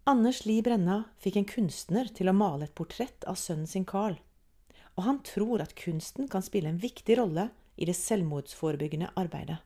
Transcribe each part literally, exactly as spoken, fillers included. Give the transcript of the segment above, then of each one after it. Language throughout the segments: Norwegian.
Anders Lie Brenna fikk en kunstner til å male et portrett av sønnen sin Carl, og han tror at kunsten kan spille en viktig rolle i det selvmordsforebyggende arbeidet.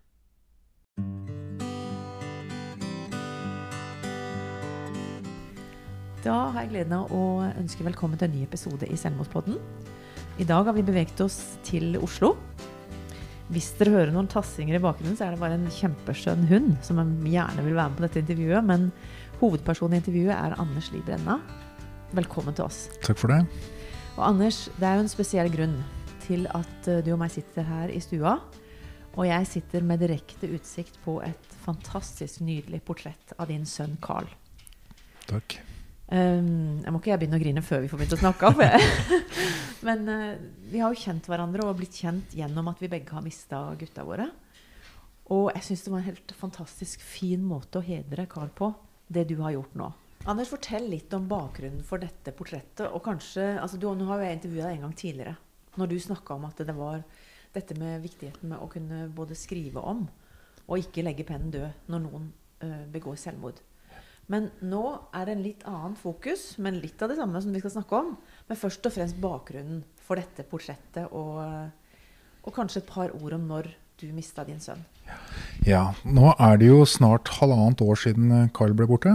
Da har jeg gleden av å ønske velkommen til en ny episode i Selvmordspodden. I dag har vi beveget oss til Oslo. Hvis dere hører noen tassinger i bakgrunnen, så er det bare en kjempeskjønn hund som gjerne vil være med på dette intervjuet, men hovedpersonen i intervjuet er Anders Lie Brenna. Velkommen til oss. Takk for det. Og Anders, det er jo en spesiell grunn til at du og meg sitter her i stua, og jeg sitter med direkte utsikt på et fantastisk nydelig portrett av din sønn Carl. Takk. Um, jeg må ikke jeg begynne å grine før vi får begynt å snakke om det. Men uh, vi har jo kjent hverandre og blitt kjent gjennom at vi begge har mistet gutta våre. Og jeg synes det var en helt fantastisk fin måte å hedre Carl på, det du har gjort nå. Anders, fortell litt om bakgrunnen for dette portrettet, og kanskje, altså du, nå har jo jeg intervjuet deg en gang tidligere, når du snakket om at det var dette med viktigheten med å kunne både skrive om, og ikke legge pennen død når noen uh, begår selvmord. Men nå er det en litt annen fokus, men litt av det samme som vi skal snakke om, men først og fremst bakgrunnen for dette portrettet, og, og kanskje et par ord om når du mistet din sønn. Ja, nå er det jo snart halvannet år siden Carl ble borte.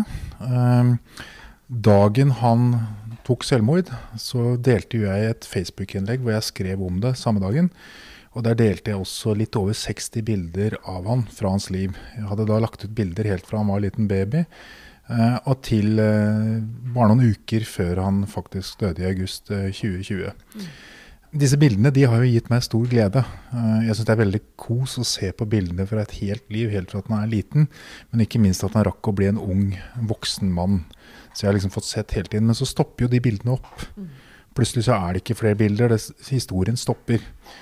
Dagen han tok selvmord, så delte jeg et Facebook-innlegg hvor jeg skrev om det samme dagen. Og der delte jeg også litt over seksti bilder av han fra hans liv. Jeg hadde da lagt ut bilder helt fra han var en liten baby, og til bare noen uker før han faktisk døde i august tjue tjue. Mm. Disse bildene, de har jo gitt meg stor glede. Jeg synes det er veldig kos å se på bildene fra et helt liv, helt fra at han er liten, men ikke minst at han rakk å bli en ung, voksen mann. Så jeg har liksom fått sett hele tiden, men så stopper jo de bildene opp. Plutselig så er det ikke flere bilder, det, historien stopper.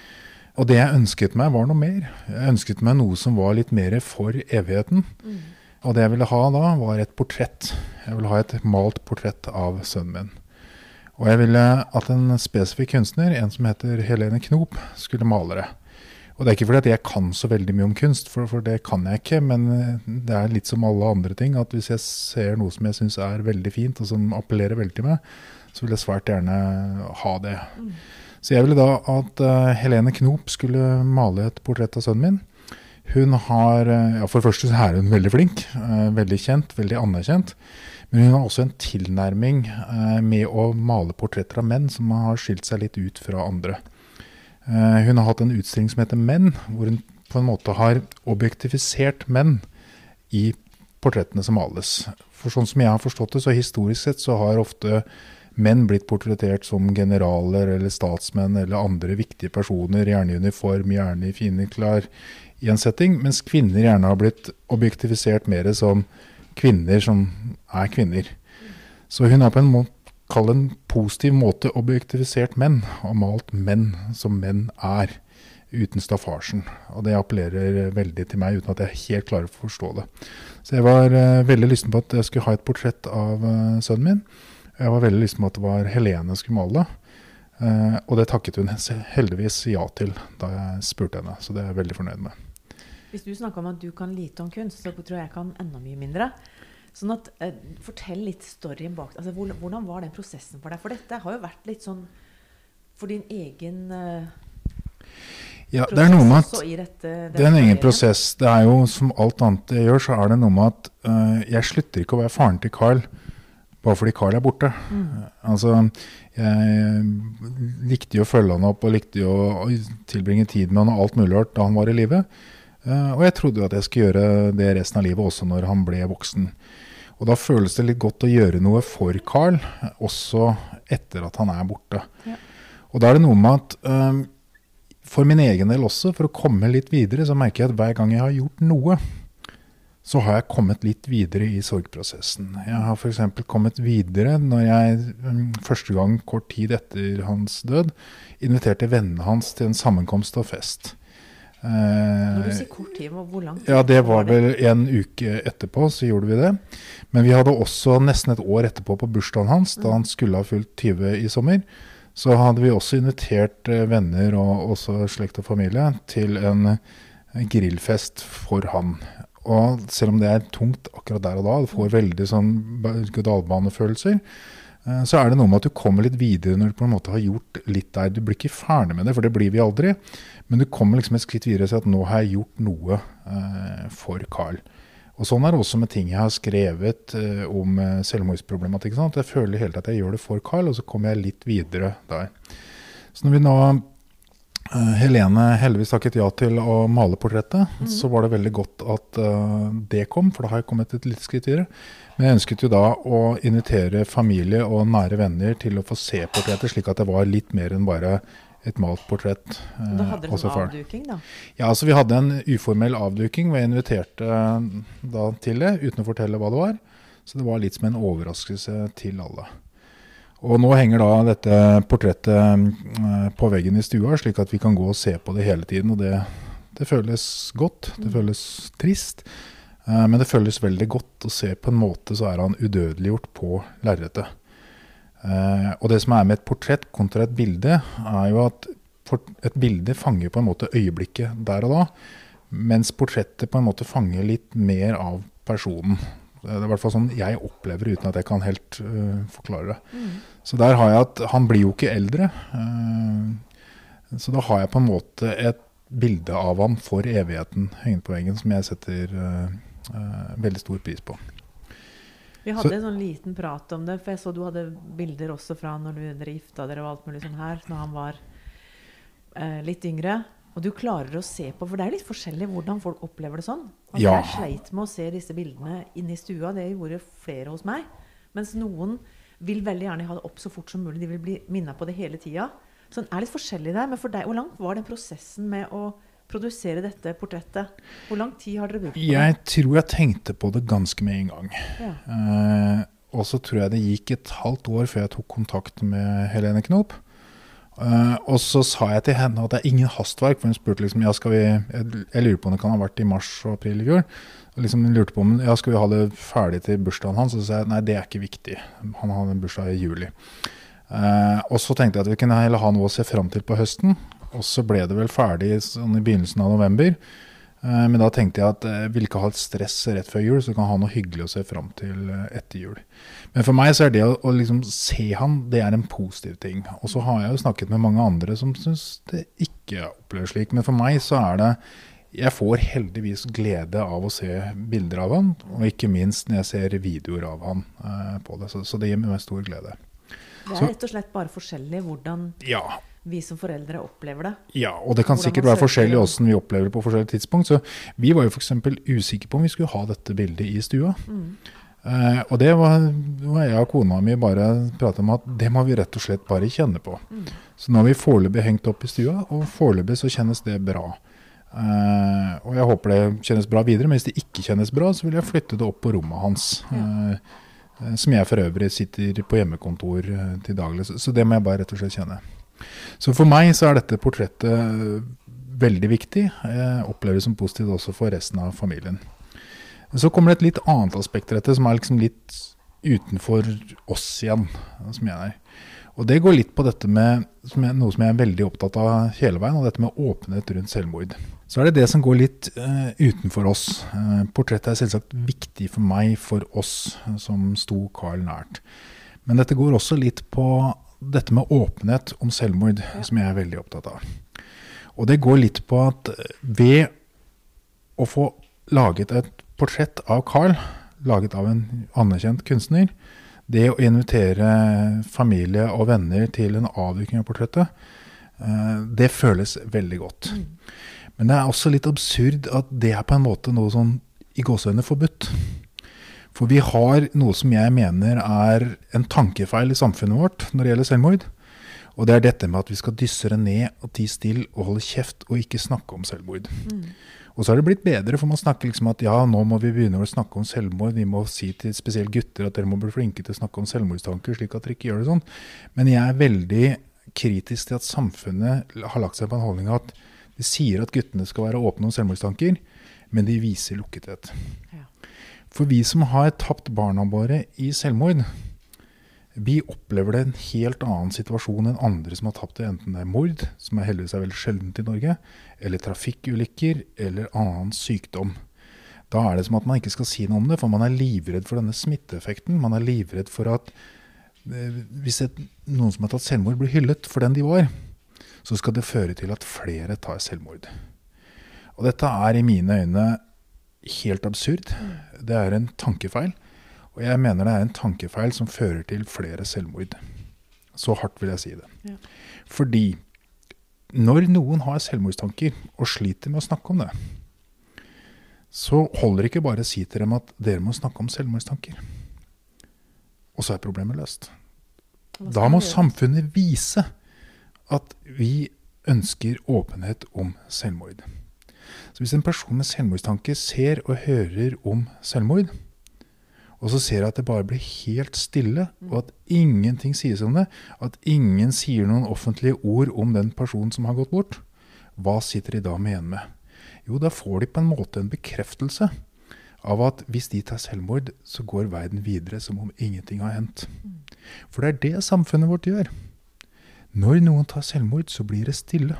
Og det jeg ønsket meg var noe mer. Jeg ønsket meg noe som var litt mer for evigheten. Mm. Og det jeg ville ha da var et portrett. Jeg ville ha et malt portrett av sønnen min. Og jeg ville at en spesifikk kunstner, en som heter Helene Knop, skulle male det. Og det er ikke fordi at jeg kan så veldig mye om kunst, for, for det kan jeg ikke, men det er litt som alle andre ting, at hvis jeg ser noe som jeg synes er veldig fint, og som appellerer veldig til meg, så vil jeg svært gjerne ha det. Mm. Så jeg ville da at uh, Helene Knop skulle male et portrett av sønnen min. Hun har, ja, for det første så er hun veldig flink, uh, veldig kjent, veldig anerkjent, men hun har også en tilnærming uh, med å male portretter av menn som har skilt seg litt ut fra andre. Uh, hun har hatt en utstilling som heter Menn, hvor hun på en måte har objektifisert menn i portrettene som males. For sånn som jeg har forstått det, så historisk sett så har ofte menn blitt portrettert som generaler eller statsmenn eller andre viktige personer, gjerne i uniform, gjerne i fine klær i en setting, mens kvinner gjerne har blitt objektifisert mer som kvinner som er kvinner. Så hun har på en måte, kall en positiv måte, objektifisert menn, og malt menn som menn er, uten staffasjen. Og det appellerer veldig til meg, uten at jeg helt klarer å forstå det. Så jeg var uh, veldig lysten på at jeg skulle ha et portrett av uh, sønnen min. Jeg var veldig lysten på at det var Helene skulle male. Uh, og det takket hun heldigvis ja til da jeg spurte henne, så det er jeg veldig fornøyd med. Hvis du snakker om at du kan lite om kunst, så tror jeg jeg kan enda mye mindre. Sånn at, eh, fortell litt storyen bak. Altså, hvordan, hvordan var den prosessen for deg? For dette har jo vært litt sånn for din egen eh, ja, det er noe med at i dette, det er en egen prosess. Det er jo som alt annet jeg gjør, så er det noe med at uh, jeg slutter ikke å være faren til Carl bare fordi Carl er borte. Mm. Altså, jeg likte jo å følge han opp og likte jo å tilbringe tid med han og alt mulig da han var i livet. Uh, og jeg trodde jo at jeg skulle gjøre det resten av livet også når han ble voksen. Og da føles det litt godt å gjøre noe for Carl, også etter at han er borte. Ja. Og da er det noe med at uh, for min egen del også, for å komme litt videre, så merker jeg at hver gang jeg har gjort noe, så har jeg kommet litt videre i sorgprosessen. Jeg har for eksempel kommet videre når jeg um, første gang kort tid etter hans død inviterte vennene hans til en sammenkomst og fest. Når du sier kort tid, hvor lang tid? Ja, det var vel en uke etterpå, så gjorde vi det. Men vi hadde også nesten et år etterpå på bursdagen hans, da han skulle ha fylt tyve i sommer. Så hadde vi også invitert venner og også slekt og familie til en grillfest for han. og selv om det er tungt akkurat der og da, du får veldig sånn berg-og-dal-banefølelser, eh, så er det noe med at du kommer litt videre når du på en måte har gjort litt der. Du blir ikke ferdig med det, for det blir vi aldri, men du kommer liksom et skritt videre og sier at nå har jeg gjort noe eh, for Carl. Og sånn er det også med ting jeg har skrevet eh, om eh, selvmordsproblematikk. Sånn, at jeg føler helt at jeg gjør det for Carl, og så kommer jeg litt videre der. Så når vi nå Helene heldigvis takket ja til å male portrettet, mm. så var det veldig godt at uh, det kom, for da har jeg kommet et litt skritt videre. Men jeg ønsket jo da å invitere familie og nære venner til å få se portrettet, slik at det var litt mer enn bare et malt portrett. Uh, da hadde dere sånn avduking da? Ja, altså vi hadde en uformell avduking, hvor jeg inviterte uh, da til det, uten å fortelle hva det var. Så det var litt som en overraskelse til alle. Og nå henger da dette portrettet på veggen i stua, slik at vi kan gå og se på det hele tiden. Og det, det føles godt, det føles trist, men det føles veldig godt å se på en måte så er han udødeliggjort på lerretet. Og det som er med et portrett kontra et bilde, er jo at et bilde fanger på en måte øyeblikket der og da, mens portrettet på en måte fanger litt mer av personen. Det er i hvert fall sånn jeg opplever uten at jeg kan helt uh, forklare det. Mm. Så der har jeg at han blir jo ikke eldre. Uh, så da har jeg på en måte et bilde av ham for evigheten hengende på veggen som jeg setter uh, uh, veldig stor pris på. Vi hadde så, en sånn liten prat om det, for jeg så du hadde bilder også fra når du, dere gifta dere og alt mulig sånn her, når han var uh, litt yngre. Og du klarer å se på, for det er litt forskjellig hvordan folk opplever det sånn. Altså, ja. Jeg sleit med å se disse bildene inne i stua, det gjorde flere hos meg. Mens noen vil veldig gjerne ha det opp så fort som mulig, de vil bli minnet på det hele tiden. Så det er litt forskjellig der, men for deg, hvor langt var den prosessen med å produsere dette portrettet? Hvor lang tid har dere brukt på det? Jeg tror jeg tenkte på det ganske med en gang. Ja. Eh, og så tror jeg det gikk et halvt år før jeg tok kontakt med Helene Knopp. Uh, og så sa jeg til henne at det er ingen hastverk, for hun spurte liksom, ja, skal vi, jeg, jeg lurer på om det kan ha vært i mars og april i fjor, og liksom hun lurte på om, ja, skal vi ha det ferdig til bursdagen hans, og så sa jeg, nei, det er ikke viktig, han hadde en bursdag i juli. Uh, og så tenkte jeg at vi kunne heller ha noe å se frem til på høsten, og så ble det vel ferdig sånn i begynnelsen av november, uh, men da tenkte jeg at jeg ville ikke ha et stress rett før jul, så kan ha noe hyggelig å se frem til uh, etter jul. Men for meg så er det å, å liksom se han, det er en positiv ting. Og så har jeg jo snakket med mange andre som synes det ikke opplever slik. Men for meg så er det, jeg får heldigvis glede av å se bilder av han, og ikke minst når jeg ser videoer av han eh, på det. Så, så det gir meg stor glede. Det er rett og slett bare forskjellig hvordan ja. vi som foreldre opplever det. Ja, og det kan hvordan sikkert være forskjellig hvordan vi opplever det på forskjellige tidspunkt. Så vi var jo for eksempel usikre på om vi skulle ha dette bildet i stua. Mm. Uh, og det var, var jeg og kona mi bare pratet om at det må vi rett og slett bare kjenne på. Mm. Så nå har vi foreløpig hengt opp i stua, og foreløpig så kjennes det bra. Uh, og jeg håper det kjennes bra videre, men hvis det ikke kjennes bra, så vil jeg flytte det opp på rommet hans. Uh, uh, som jeg for øvrig sitter på hjemmekontor uh, til daglig, så, så det må jeg bare rett og slett kjenne. Så for meg så er dette portrettet uh, veldig viktig. Jeg opplever det som positivt også for resten av familien. Så kommer det et litt annet aspekt til dette, som er liksom litt utenfor oss igjen, som jeg er. Og det går litt på dette med som er, noe som jeg er veldig opptatt av hele veien, og dette med åpenhet rundt selvmord. Så er det det som går litt uh, utenfor oss. Uh, portrettet er selvsagt viktig for meg, for oss som sto Carl nært. Men dette går også litt på dette med åpenhet om selvmord, ja. Som jeg er veldig opptatt av. Og det går litt på at ved å få laget et portrett av Carl, laget av en anerkjent kunstner, det å invitere familie og venner til en avduking av portrettet, det føles veldig godt. Mm. Men det er også litt absurd at det er på en måte noe sånn i gåseøyne forbudt. For vi har noe som jeg mener er en tankefeil i samfunnet vårt når det gjelder selvmord, og det er dette med at vi skal dysse det ned og tie still og holde kjeft og ikke snakke om selvmord. Mm. Og så har det blitt bedre, for man snakker liksom at ja, nå må vi begynne å snakke om selvmord. Vi må si til spesielt gutter at dere må bli flinke til å snakke om selvmordstanker, slik at dere ikke gjør det sånn. Men jeg er veldig kritisk til at samfunnet har lagt seg på en holdning at de sier at guttene skal være åpne om selvmordstanker, men de viser lukkethet. Ja. For vi som har tapt barna våre i selvmord, vi opplever det en helt annen situasjon enn andre som har tapt det, enten det er mord, som er heldigvis er veldig sjeldent i Norge, eller trafikkulykker, eller annen sykdom. Da er det som at man ikke skal si noe om det, for man er livredd for denne smitteeffekten. Man er livredd for at eh, hvis et, noen som har tatt selvmord blir hyllet for den de var, så skal det føre til at flere tar selvmord. Og dette er i mine øyne helt absurd. Det er en tankefeil. Og jeg mener det er en tankefeil som fører til flere selvmord. Så hardt vil jeg si det. Ja. Fordi når noen har selvmordstanker og sliter med å snakke om det, så holder det ikke bare å si til dem at dere må snakke om selvmordstanker. Og så er problemet løst. Da må samfunnet vise at vi ønsker åpenhet om selvmord. Så hvis en person med selvmordstanke ser og hører om selvmord, og så ser jeg at det bare blir helt stille, og at ingenting sies om det, at ingen sier noen offentlige ord om den personen som har gått bort, hva sitter de da med igjen med? Jo, da får de på en måte en bekreftelse av at hvis de tar selvmord, så går verden videre som om ingenting har hendt. For det er det samfunnet vårt gjør. Når noen tar selvmord, så blir det stille.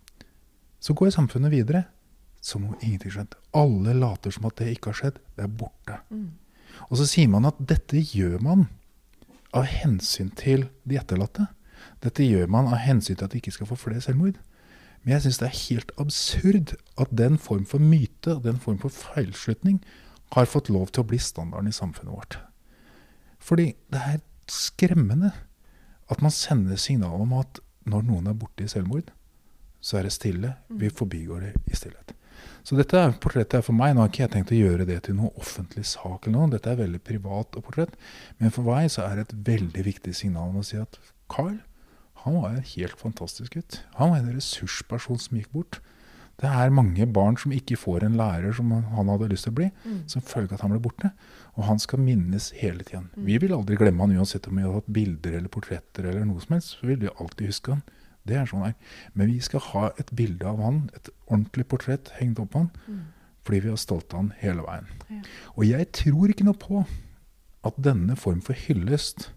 Så går samfunnet videre som om ingenting har skjedd. Alle later som at det ikke har skjedd. Det er borte. Mm. Og så sier man at dette gjør man av hensyn til de etterlatte. Dette gjør man av hensyn til at de ikke skal få flere selvmord. Men jeg synes det er helt absurd at den form for myte, den form for feilslutning, har fått lov til å bli standarden i samfunnet vårt. Fordi det er skremmende at man sender signal om at når noen er borte i selvmord, så er det stille. Vi forbigår det i stillhet. Så dette er portrettet for meg. Nå har ikke jeg tenkt å gjøre det til noe offentlig sak eller noe. Dette er veldig privat og portrett. Men for meg så er det et veldig viktig signal om å si at Carl, han var en helt fantastisk gutt. Han var en ressursperson som gikk bort. Det er mange barn som ikke får en lærer som han hadde lyst til å bli, mm. som følger at han ble borte. Og han skal minnes hele tiden. Mm. Vi vil aldri glemme han uansett om vi har hatt bilder eller portretter eller noe som helst. Så vil vi alltid huske han. Det er sånn her. Men vi skal ha et bilde av han, et ordentlig portrett hengt opp på han, mm. fordi vi har stolt av han hele veien. Ja. Og jeg tror ikke noe på at denne form for hyllest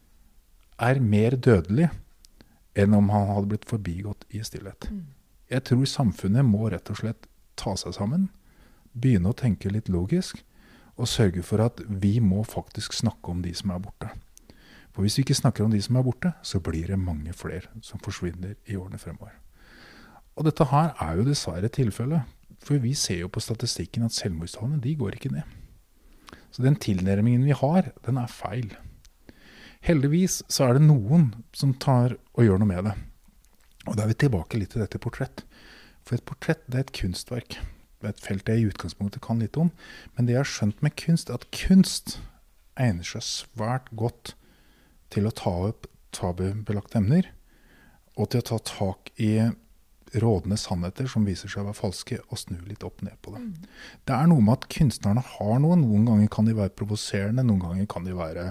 er mer dødelig enn om han hadde blitt forbigått i stillhet. Mm. Jeg tror samfunnet må rett og slett ta seg sammen, begynne å tenke litt logisk, og sørge for at vi må faktisk snakke om de som er borte. For hvis vi ikke snakker om de som er borte, så blir det mange flere som forsvinner i årene fremover. Og dette her er jo dessverre tilfellet, for vi ser jo på statistikken at selvmordstallene, de går ikke ned. Så den tilnærmingen vi har, den er feil. Heldigvis så er det noen som tar og gjør noe med det. Og da er vi tilbake litt til dette portrett. For et portrett, det er et kunstverk. Det er et felt jeg i utgangspunktet kan litt om. Men det jeg har skjønt med kunst, er at kunst egner seg svært godt til å ta opp tabubelagte emner, og til å ta tak i rådende sannheter som viser seg å være falske, og snu litt opp ned på det. Mm. Det er noe med at kunstnerne har noe. Noen ganger kan de være provoserende, noen ganger kan de være,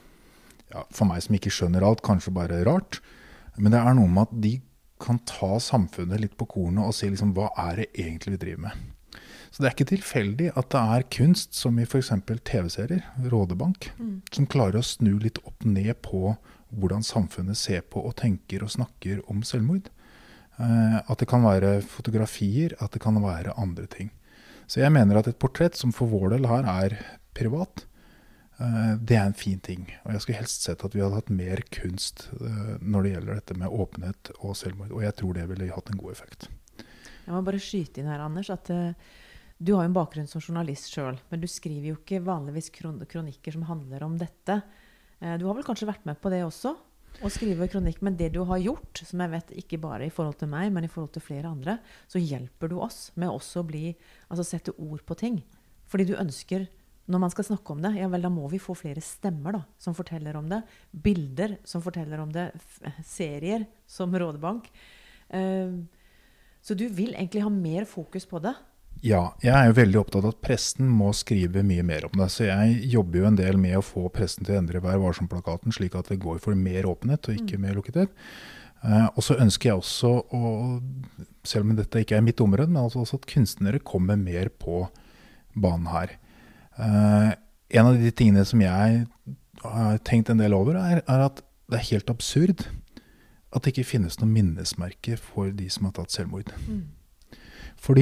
ja, for meg som ikke skjønner alt, kanskje bare rart. Men det er noe med at de kan ta samfunnet litt på kornet og si liksom, hva er det egentlig vi driver med? Så det er ikke tilfeldig at det er kunst som i for eksempel T V-serier, Rådebank, mm. som klarer å snu litt opp ned på hvordan samfunnet ser på og tenker og snakker om selvmord. Eh, at det kan være fotografier, at det kan være andre ting. Så jeg mener at et portrett som for vår del her er privat, eh, det er en fin ting. Og jeg skulle helst sett at vi hadde hatt mer kunst eh, når det gjelder dette med åpenhet og selvmord. Og jeg tror det ville hatt en god effekt. Jeg må bare skyte inn her, Anders, at uh, du har jo en bakgrunn som journalist selv, men du skriver jo ikke vanligvis kron- kronikker som handler om dette. Uh, du har vel kanskje vært med på det også, å skrive kronikk, men det du har gjort, som jeg vet ikke bare i forhold til meg, men i forhold til flere andre, så hjelper du oss med også å bli, altså sette ord på ting. Fordi du ønsker, når man skal snakke om det, ja vel, da må vi få flere stemmer da, som forteller om det, bilder som forteller om det, f- serier som Rådebank. Uh, Så du vil egentlig ha mer fokus på det? Ja, jeg er jo veldig opptatt av at pressen må skrive mye mer om det. Så jeg jobber jo en del med å få pressen til å endre Vær varsom-plakaten, slik at det går for mer åpenhet og ikke mm. mer lukkethet. Uh, og så ønsker jeg også, å, selv om dette ikke er mitt område, men altså også at kunstnere kommer mer på banen her. Uh, en av de tingene som jeg har tenkt en del over, er, er at det er helt absurd at det ikke finnes noen minnesmerke for de som har tatt selvmord. Mm. Fordi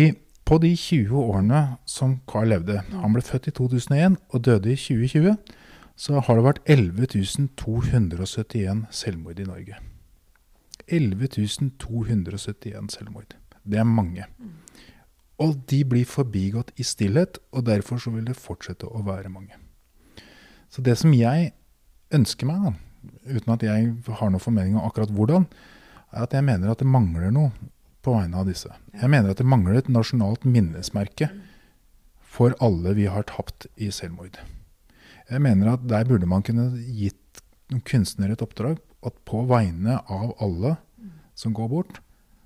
På de tjue årene som Carl levde, han ble født i to tusen og en og døde i tjue tjue, så har det vært elleve tusen to hundre og syttien selvmord i Norge. elleve tusen to hundre og syttien selvmord. Det er mange. Og de blir forbigått i stillhet, og derfor så vil det fortsette å være mange. Så det som jeg ønsker meg, da, uten at jeg har noen formening om akkurat hvordan, er at jeg mener at det mangler noe på vegne av disse. Jeg mener at det mangler et nasjonalt minnesmerke for alle vi har tapt i selvmord. Jeg mener at der burde man kunne gitt noen kunstnere et oppdrag at på vegne av alle som går bort,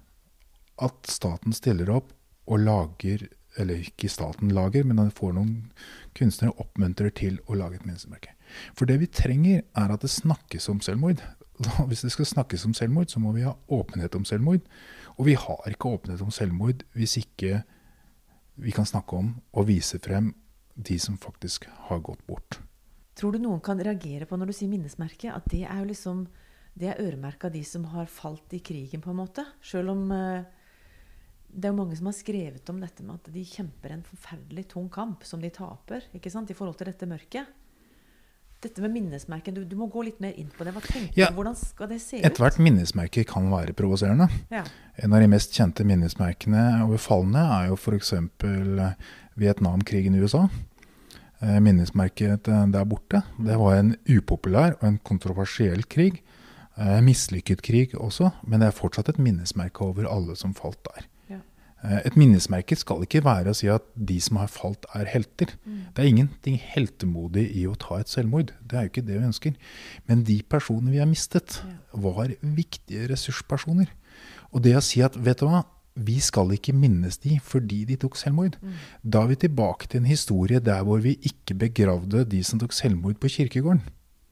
at staten stiller opp og lager, eller ikke staten lager, men at får noen kunstnere oppmuntrer til å lage et minnesmerke. For det vi trenger er at det snakkes om selvmord. Hvis det skal snakkes om selvmord, så må vi ha åpenhet om selvmord. Og vi har ikke åpenhet om selvmord hvis ikke vi kan snakke om og vise frem de som faktisk har gått bort. Tror du noen kan reagere på når du sier minnesmerke, at det er jo liksom, det er øremerket de som har falt i krigen på en måte? Selv om uh, det er jo mange som har skrevet om dette med at de kjemper en forferdelig tung kamp som de taper, ikke sant, i forhold til dette mørket. Dette med minnesmerken, du, du må gå litt mer inn på det. Hva tenker ja, du? Hvordan skal det se ut? Et hvert minnesmerke kan være provoserende. Ja. En av de mest kjente minnesmerkene over fallene er jo for eksempel Vietnamkrigen i U S A. Minnesmerket der borte. Det var en upopulær og en kontroversiell krig. Mislykket krig også, men det er fortsatt et minnesmerke over alle som falt der. Et minnesmerke skal ikke være å si at de som har falt er helter. Mm. Det er ingenting heltemodig i å ta et selvmord. Det er jo ikke det vi ønsker. Men de personene vi har mistet var viktige ressurspersoner. Og det å si at, vet du hva, vi skal ikke minnes de fordi de tok selvmord. Mm. Da er vi tilbake til en historie der hvor vi ikke begravde de som tok selvmord på kirkegården.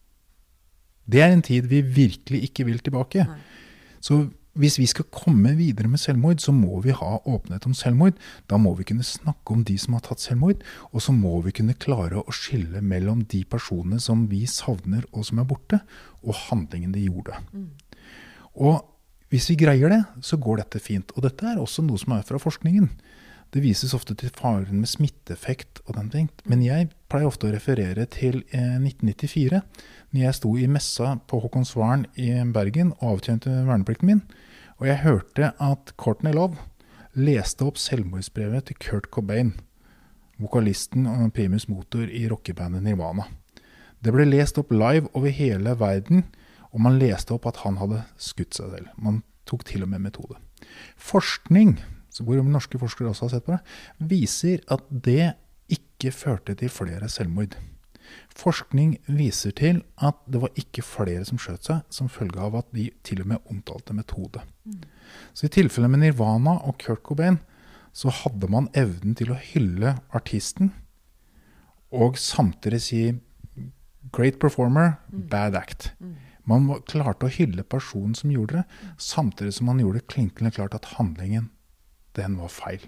Det er en tid vi virkelig ikke vil tilbake. Nei. Så hvis vi skal komme videre med selvmord, så må vi ha åpenhet om selvmord. Da må vi kunne snakke om de som har tatt selvmord, og så må vi kunne klare å skille mellom de personene som vi savner og som er borte, og handlingen de gjorde. Mm. Og hvis vi greier det, så går dette fint. Og dette er også noe som er fra forskningen. Det vises ofte til faren med smitteeffekt og den ting. Men jeg pleier ofte å referere til eh, nitten nittifire, når jeg sto i messa på Håkonsvern i Bergen og avtjente verneplikten min. Og jeg hørte at Courtney Love leste opp selvmordsbrevet til Kurt Cobain, vokalisten og primus motor i rockebandet Nirvana. Det ble lest opp live over hele verden, og man leste opp at han hadde skutt seg selv. Man tok til og med metode. Forskning, hvor norske forskere også har sett på det, viser at det ikke førte til flere selvmord. Forskning viser til at det var ikke flere som skjøt seg, som følge av at de til og med omtalte metode. Mm. Så i tilfelle med Nirvana og Kurt Cobain, så hadde man evnen til å hylle artisten, og samtidig si great performer, mm. bad act. Mm. Man klarte å hylle personen som gjorde det, samtidig som man gjorde det klinkende klart at handlingen, den var feil.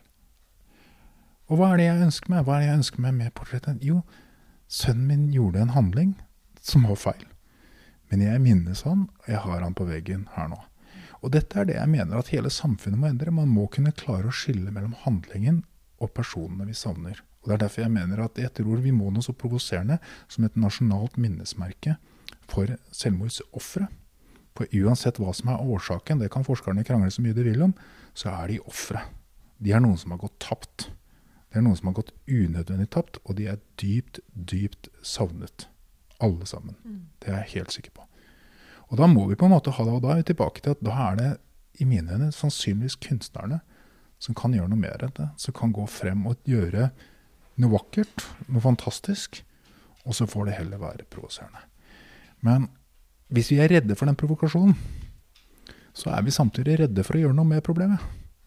Og hva er det jeg ønsker meg? Hva er det jeg ønsker meg med portrettet? Jo, sønnen min gjorde en handling som var feil. Men jeg minnes han, og jeg har han på veggen her nå. Og dette er det jeg mener at hele samfunnet må endre. Man må kunne klare å skille mellom handlingen og personene vi savner. Og det er derfor jeg mener at jeg tror vi må noe så provoserende som et nasjonalt minnesmerke for selvmordsoffere. For uansett hva som er årsaken, det kan forskerne krangle så mye de vil om, så er de offere. De er noen som har gått tapt. Det er noen som har gått unødvendig tapt, og de er dypt, dypt savnet. Alle sammen. Mm. Det er jeg helt sikker på. Og da må vi på en måte ha det, og da er vi tilbake til at da er det i mine øyne sannsynligvis kunstnerne som kan gjøre noe mer enn det, som kan gå frem og gjøre noe vakkert, noe fantastisk, og så får det heller være provoserende. Men hvis vi er redde for den provokasjonen, så er vi samtidig redde for å gjøre noe med problemet.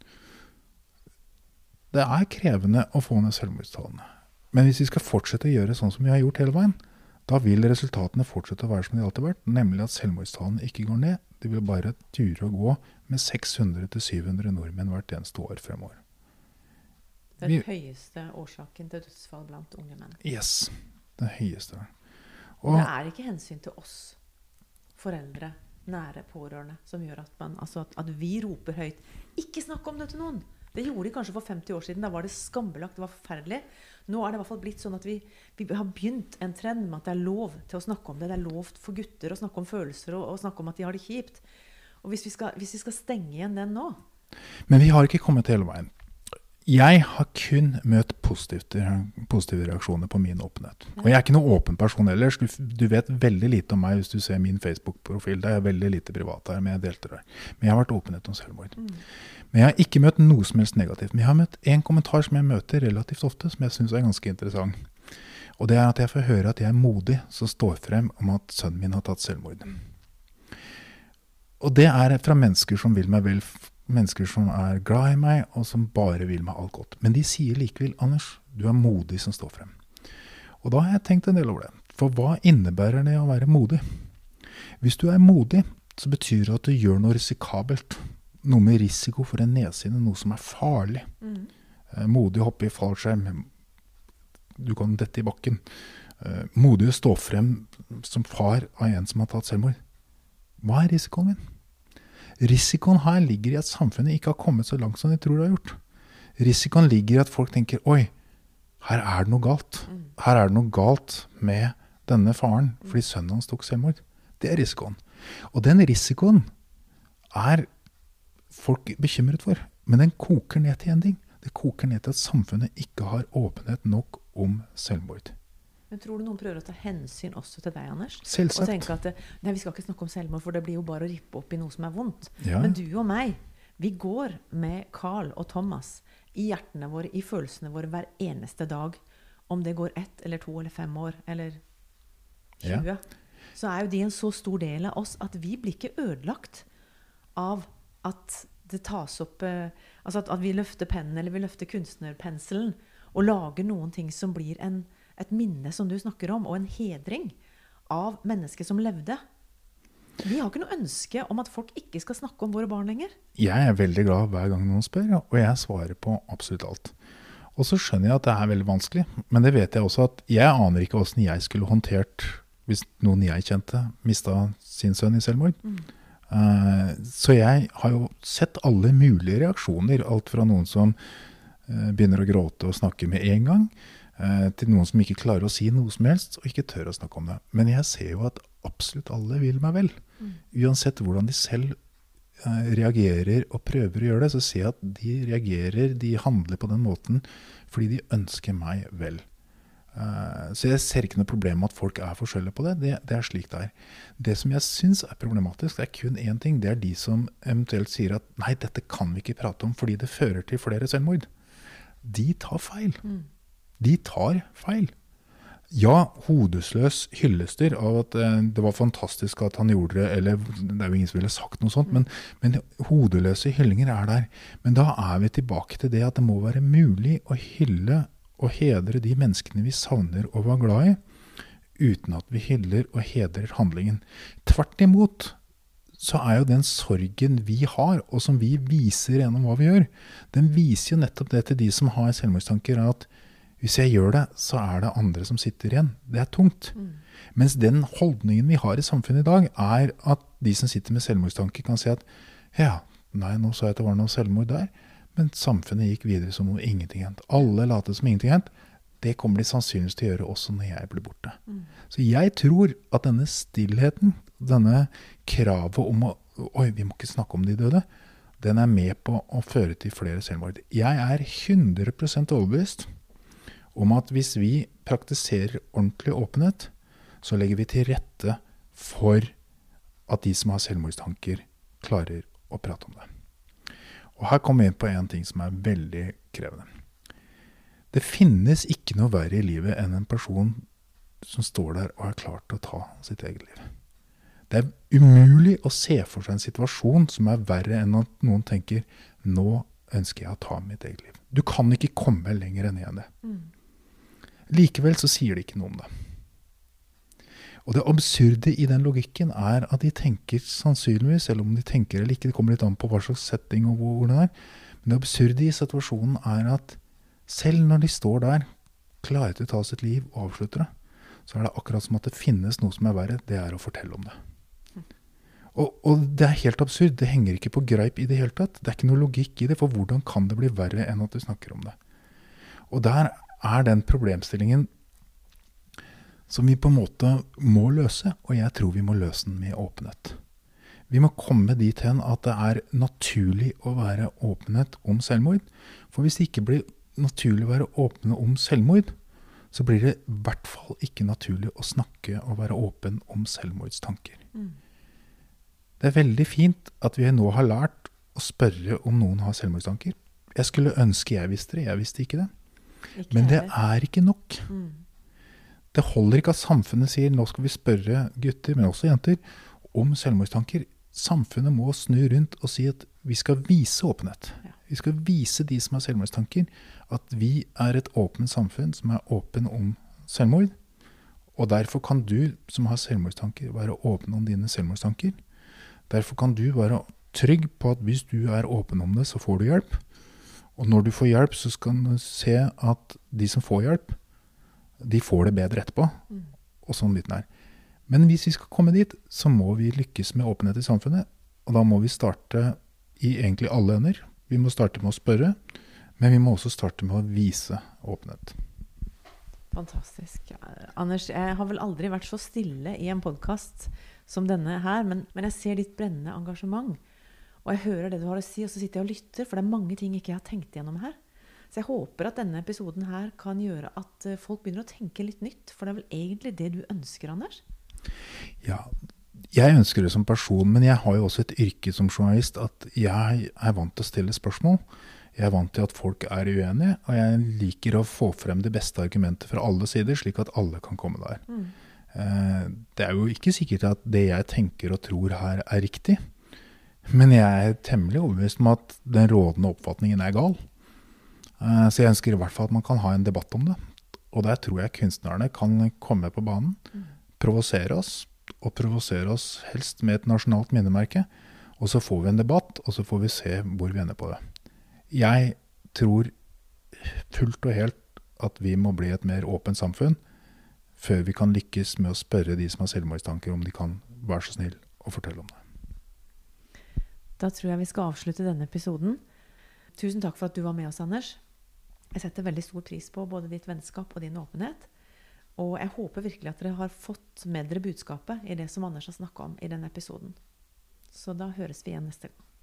Det er krevende å få ned selvmordstallene. Men hvis vi skal fortsette å gjøre sånn som vi har gjort hele veien, da vil resultatene fortsette å være som de alltid har vært, nemlig at selvmordstallene ikke går ned. De vil bare ture og gå med seks hundre til syv hundre nordmenn hvert eneste år fremover. Den vi, høyeste årsaken til dødsfall blant unge menn. Yes, den høyeste. Og det er ikke hensyn til oss, foreldre, nære pårørende, som gjør at, man, altså at, at vi roper høyt. Ikke snakk om det til noen! Det gjorde de kanskje for femti år siden. Da var det skambelagt, det var forferdelig. Nå er det i hvert fall blitt sånn at vi, vi har begynt en trend med at det er lov til å snakke om det. Det er lov for gutter å snakke om følelser og, og snakke om at de har det kjipt. Og hvis vi, skal, hvis vi skal stenge igjen den nå... Men vi har ikke kommet hele veien. Jeg har kun møtt positive, positive reaksjoner på min åpenhet. Og jeg er ikke noen åpen person ellers. Du, du vet veldig lite om meg hvis du ser min Facebook-profil. Det er veldig lite privat her, men jeg delter der. Men jeg har vært åpenhet om selvmord. Mm. Men jeg har ikke møtt noe som helst negativt. Men jeg har møtt en kommentar som jeg møter relativt ofte, som jeg synes er ganske interessant. Og det er at jeg får høre at jeg er modig som står frem om at sønnen min har tatt selvmord. Og det er fra mennesker som vil meg vel, mennesker som er glad i meg, og som bare vil meg alt godt. Men de sier likevel, Anders, du er modig som står frem. Og da har jeg tenkt en del over det. For hva innebærer det å være modig? Hvis du er modig, så betyr det at du gjør noe risikabelt. Noe med risiko for en nedside, noe som er farlig. Mm. Eh, modig å hoppe i fallskjerm. Du kan dette i bakken. Eh, modig å stå frem som far av en som har tatt selvmord. Hva er risikoen min? Risikoen her ligger i at samfunnet ikke har kommet så langt som de tror det har gjort. Risikoen ligger i at folk tenker, oi, her er det noe galt. Her er det noe galt med denne faren, fordi sønnen hans tok selvmord. Det er risikoen. Og den risikoen er folk bekymret for. Men den koker ned til en ting. Det koker ned til at samfunnet ikke har åpenhet nok om selvmord. Men tror du noen prøver å ta hensyn også til deg, Anders? Selvsagt. Og tenke at nei, vi skal ikke snakke om selvmord, for det blir jo bare å rippe opp i noe som er vondt. Ja. Men du og meg, vi går med Carl og Thomas i hjertene våre, i følelsene våre hver eneste dag. Om det går ett eller to eller fem år, eller tjue. Ja. Så er jo de en så stor del av oss at vi blir ikke ødelagt av at det tas opp, altså at, at vi løfter pennen, eller vi løfter kunstnerpenselen, og lager noen ting som blir en, et minne som du snakker om, og en hedring av mennesker som levde. Vi har ikke noe ønske om at folk ikke skal snakke om våre barn lenger. Jeg er veldig glad hver gang noen spør, og jeg svarer på absolutt alt. Og så skjønner jeg at det er veldig vanskelig, men det vet jeg også at jeg aner ikke hvordan jeg skulle håndtert hvis noen jeg kjente mistet sin sønn i selvmord. Mm. Uh, så jeg har jo sett alle mulige reaksjoner, alt fra noen som uh, begynner å gråte og snakke med en gang, uh, til noen som ikke klarer å si noe som helst, og ikke tør å snakke om det. Men jeg ser jo at absolutt alle vil meg vel. Mm. Uansett hvordan de selv uh, reagerer og prøver å gjøre det, så ser jeg at de reagerer, de handler på den måten, fordi de ønsker meg vel. Uh, så jeg ser ikke noe problem med at folk er forskjellige på det. det. Det er slik det er. Det som jeg synes er problematisk, det er kun én ting. Det er de som eventuelt sier at nei, dette kan vi ikke prate om fordi det fører til flere selvmord. De tar feil. Mm. De tar feil. Ja, hodesløs hyllester av at uh, det var fantastisk at han gjorde det, eller det er jo ingen som ville sagt noe sånt, mm. men, men hodeløse hyllinger er der. Men da er vi tilbake til det at det må være mulig å hylle og hedre de menneskene vi savner og var glad i, uten at vi hyller og hedrer handlingen. Tvert imot, så er jo den sorgen vi har, og som vi viser gjennom hva vi gjør, den viser jo nettopp det til de som har selvmordstanker, at hvis jeg gjør det, så er det andre som sitter igjen. Det er tungt. Mm. Mens den holdningen vi har i samfunnet i dag, er at de som sitter med selvmordstanker kan si at, ja, nei, nå sa jeg at det var noe selvmord der, men samfunnet gikk videre som noe ingenting hent. Alle latet som ingenting hent. Det kommer de sannsynligvis til å gjøre også når jeg blir borte. Mm. Så jeg tror at denne stillheten, denne kravet om å, oi, vi må ikke snakke om de døde, den er med på å føre til flere selvmord. Jeg er hundre prosent overbevist om at hvis vi praktiserer ordentlig åpenhet, så legger vi til rette for at de som har selvmordstanker klarer å prate om det. Og her kommer vi inn på en ting som er veldig krevende. Det finnes ikke noe verre i livet enn en person som står der og er klar til å ta sitt eget liv. Det er umulig å se for seg en situasjon som er verre enn at noen tenker, nå ønsker jeg å ta mitt eget liv. Du kan ikke komme lenger enn igjen det. Mm. Likevel så sier de ikke noe om det. Og det absurde i den logikken er at de tenker sannsynligvis, eller om de tenker eller ikke, det kommer litt an på hva slags setting og hvor det er, men det absurde i situasjonen er at selv når de står der, klarer til å ta sitt liv og avslutter det, så er det akkurat som at det finnes noe som er verre, det er å fortelle om det. Og, og det er helt absurd. Det henger ikke på greip i det hele tatt. Det er ikke noe logikk i det, for hvordan kan det bli verre enn at du snakker om det? Og der er den problemstillingen som vi på en måte må løse, og jeg tror vi må løse den med åpenhet. Vi må komme dit hen at det er naturlig å være åpenhet om selvmord. For hvis det ikke blir naturlig å være åpne om selvmord, så blir det i hvert fall ikke naturlig å snakke og være åpen om selvmordstanker. Mm. Det er veldig fint at vi nå har lært å spørre om noen har selvmordstanker. Jeg skulle ønske jeg visste det, jeg visste ikke det. Ikke Men det er ikke nok. Mm. Det holder ikke at samfunnet sier, nå skal vi spørre gutter, men også jenter, om selvmordstanker. Samfunnet må snu rundt og si at vi skal vise åpenhet. Ja. Vi skal vise de som har selvmordstanker, at vi er et åpent samfunn som er åpen om selvmord. Og derfor kan du som har selvmordstanker være åpen om dine selvmordstanker. Derfor kan du være trygg på at hvis du er åpen om det, så får du hjelp. Og når du får hjelp, så skal du se at de som får hjelp, de får det bedre etterpå. Mm. Og sånn biten er. Men hvis vi skal komme dit, så må vi lykkes med åpenhet i samfunnet. Og da må vi starte i egentlig alle ender. Vi må starte med å spørre, men vi må også starte med å vise åpenhet. Fantastisk. Anders, jeg har vel aldri vært så stille i en podcast som denne her, men, men jeg ser ditt brennende engasjement. Og jeg hører det du har å si, og så sitter jeg og lytter, for det er mange ting ikke jeg har tenkt gjennom her. Så jeg håper at denne episoden her kan gjøre at folk begynner å tenke litt nytt, for det er vel egentlig det du ønsker, Anders? Ja, jeg ønsker det som person, men jeg har jo også et yrke som journalist, at jeg er vant til å stille spørsmål. Jeg er vant til at folk er uenige, og jeg liker å få frem det beste argumentet fra alle sider, slik at alle kan komme der. Mm. Det er jo ikke sikkert at det jeg tenker og tror her er riktig, men jeg er temmelig overbevist om at den rådende oppfatningen er gal. Så jeg ønsker i hvert fall at man kan ha en debatt om det. Og der tror jeg kunstnerne kan komme på banen, provosere oss, og provosere oss helst med et nasjonalt minnemerke, og så får vi en debatt, og så får vi se hvor vi ender på det. Jeg tror fullt og helt at vi må bli et mer åpent samfunn, før vi kan lykkes med å spørre de som har selvmordstanker om de kan være så snill og fortelle om det. Da tror jeg vi skal avslutte denne episoden. Tusen takk for at du var med oss, Anders. Jeg setter veldig stor pris på både ditt vennskap og din åpenhet. Og jeg håper virkelig at dere har fått med dere budskapet i det som Anders har snakket om i denne episoden. Så da høres vi igjen neste gang.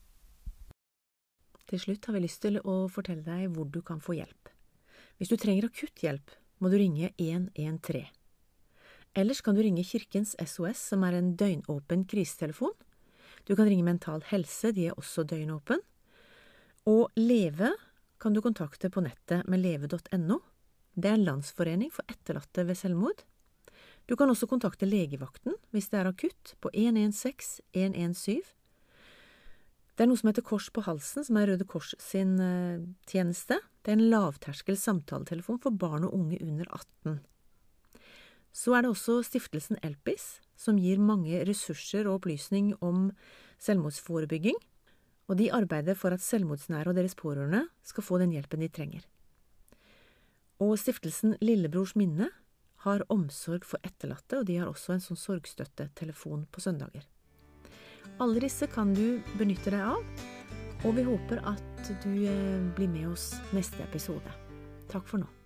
Til slutt har vi lyst til å fortelle deg hvor du kan få hjelp. Hvis du trenger akutt hjelp, må du ringe en en tre. Ellers kan du ringe Kirkens S O S, som er en døgnåpen krisetelefon. Du kan ringe Mental Helse, de er også døgnåpen. Og Leve kan du kontakte på nettet med leve punktum no. Det er en landsforening for etterlatte ved selvmord. Du kan også kontakte legevakten hvis det er akutt på en en seks en en syv. Det er noe som heter Kors på halsen, som er Røde Kors sin uh, tjeneste. Det er en lavterskel samtaletelefon for barn og unge under atten. Så er det også stiftelsen Elpis, som gir mange ressurser og opplysning om selvmordsforebygging, og de arbeider for at selvmordsnære og deres pårørende skal få den hjelpen de trenger. Og stiftelsen Lillebrors minne har omsorg for etterlatte, og de har også en sånn sorgstøttetelefon på søndager. Alle disse kan du benytte deg av, og vi håper at du blir med oss neste episode. Takk for nå.